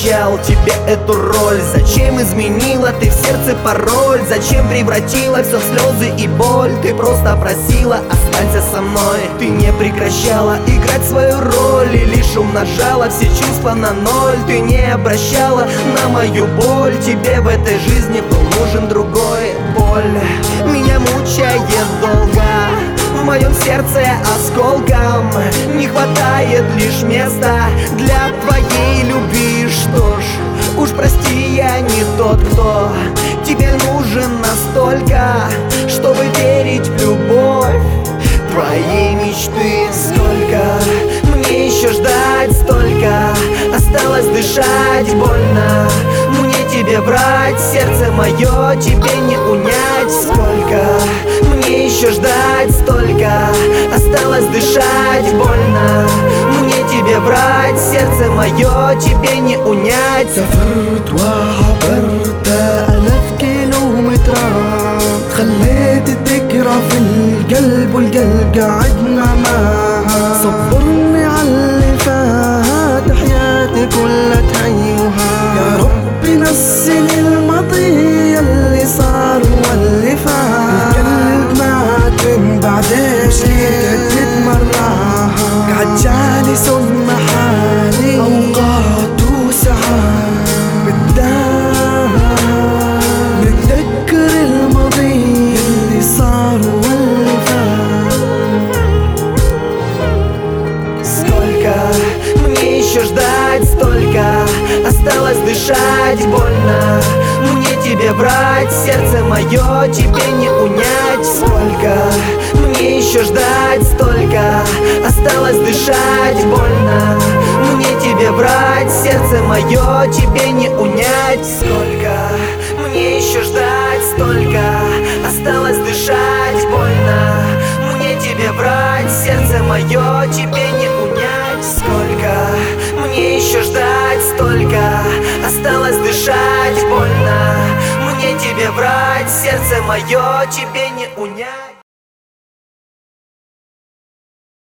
обещал тебе эту роль? Зачем изменила ты в сердце пароль? Зачем превратила все в слезы и боль? Ты просто просила, останься со мной. Ты не прекращала играть свою роль и лишь умножала все чувства на ноль. Ты не обращала на мою боль. Тебе в этой жизни был нужен другой. Боль меня мучает долго, в моем сердце осколком не хватает лишь места для твоей любви. Что ж, уж прости, я не тот, кто тебе нужен настолько, чтобы верить в любовь твоей мечты. Сколько мне еще ждать, столько осталось дышать больно. Мне тебе врать, сердце мое тебе не унять. Сколько мне еще ждать, столько осталось дышать больно. Мне тебе врать, сердце мое тебе не унять. سافرت وعبرت آلاف كيلومترات، خليت الذكرى في القلب والقلب قعدنا معها. صبرني عاللي فات، حياتي كلها تهيوها. يا رب نسي الماضي اللي صار واللي فات. القلب مات من بعدين جدد مرة، قعد جالس محالي أوقات وساعات بالدار نتذكر الماضي اللي صار واللي فات. Сколько мне еще ждать, столько осталось дышать больно. Мне тебе врать, сердце мое тебе не унять. Сколько мне еще ждать, столько осталось дышать больно. Мне тебе врать, сердце мое тебе не унять. Сколько мне еще ждать, столько осталось дышать больно. Мне тебе врать, сердце мое тебе не унять. Сколько мне еще ждать, столько осталось дышать больно. Мне тебе врать, сердце мое тебе не унять.